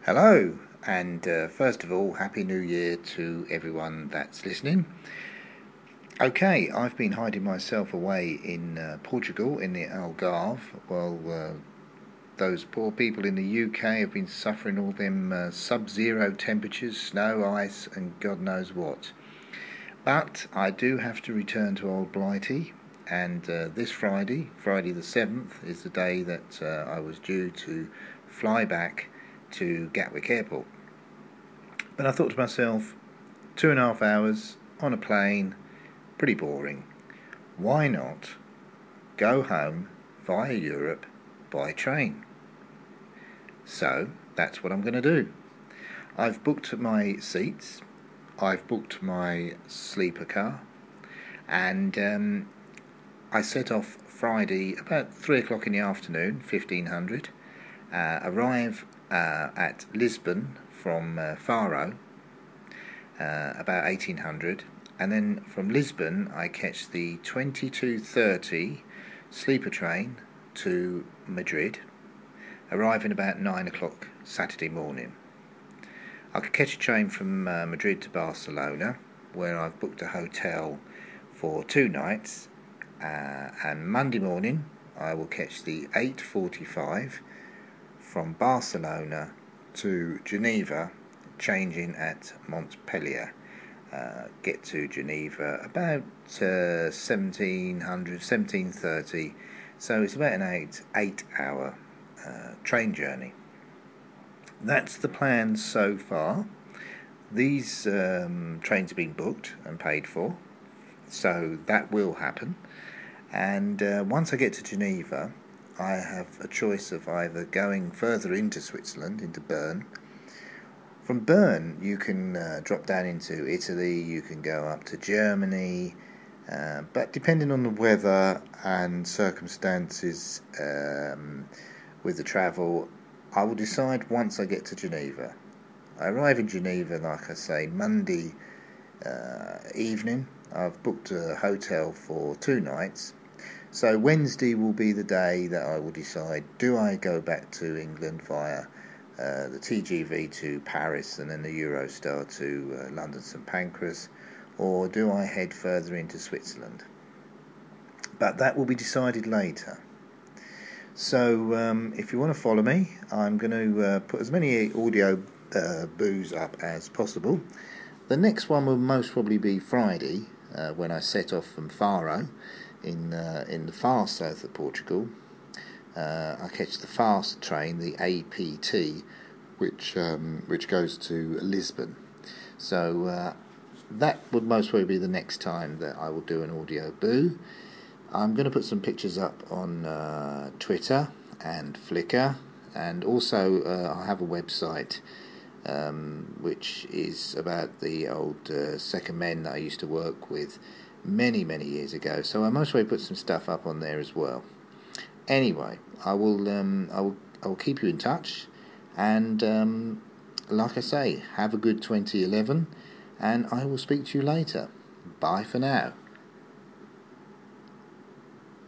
Hello, and first of all, Happy New Year to everyone that's listening. Okay, I've been hiding myself away in Portugal, in the Algarve, while those poor people in the UK have been suffering all them sub-zero temperatures, snow, ice, and God knows what. But I do have to return to Old Blighty, and this Friday, Friday the 7th, is the day that I was due to fly back to Gatwick Airport. But I thought to myself, 2.5 hours on a plane, pretty boring. Why not go home via Europe by train? So that's what I'm going to do. I've booked my seats, I've booked my sleeper car, and I set off Friday about 3 o'clock in the afternoon, 1500, arrive at Lisbon from Faro about 1800, and then from Lisbon I catch the 22:30 sleeper train to Madrid, arriving about 9 o'clock Saturday morning. I could catch a train from Madrid to Barcelona, where I've booked a hotel for 2 nights, and Monday morning I will catch the 8:45 from Barcelona to Geneva, changing at Montpellier. Get to Geneva about 1730, so it's about an 8-hour train journey. That's the plan so far. These trains have been booked and paid for, so that will happen. And once I get to Geneva, I have a choice of either going further into Switzerland, into Bern. From Bern, you can drop down into Italy, you can go up to Germany, but depending on the weather and circumstances with the travel, I will decide once I get to Geneva. I arrive in Geneva, like I say, Monday evening. I've booked a hotel for 2 nights. So Wednesday will be the day that I will decide, do I go back to England via the TGV to Paris and then the Eurostar to London St Pancras, or do I head further into Switzerland? But that will be decided later. So if you want to follow me, I'm going to put as many audio boos up as possible. The next one will most probably be Friday, when I set off from Faro in the far south of Portugal. I catch the fast train, the APT, which goes to Lisbon. So that would most probably be the next time that I will do an audio boo. I'm going to put some pictures up on Twitter and Flickr, and also I have a website which is about the old second men that I used to work with many years ago. So I most probably put some stuff up on there as well. Anyway, I will keep you in touch, and like I say, have a good 2011, and I will speak to you later. Bye for now.